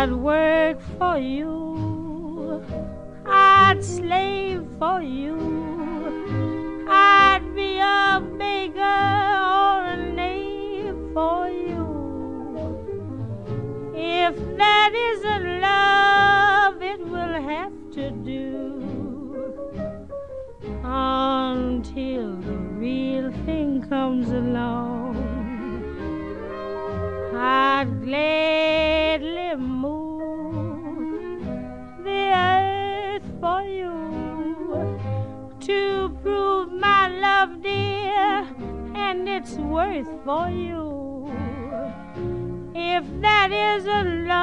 I'd work for you, I'd slave for you, I'd be a beggar or a knave for you. If that isn't love, it will have to do until the real thing comes along. I'd gladly move the earth for you to prove my love, dear, and its worth for you. If that isn't love,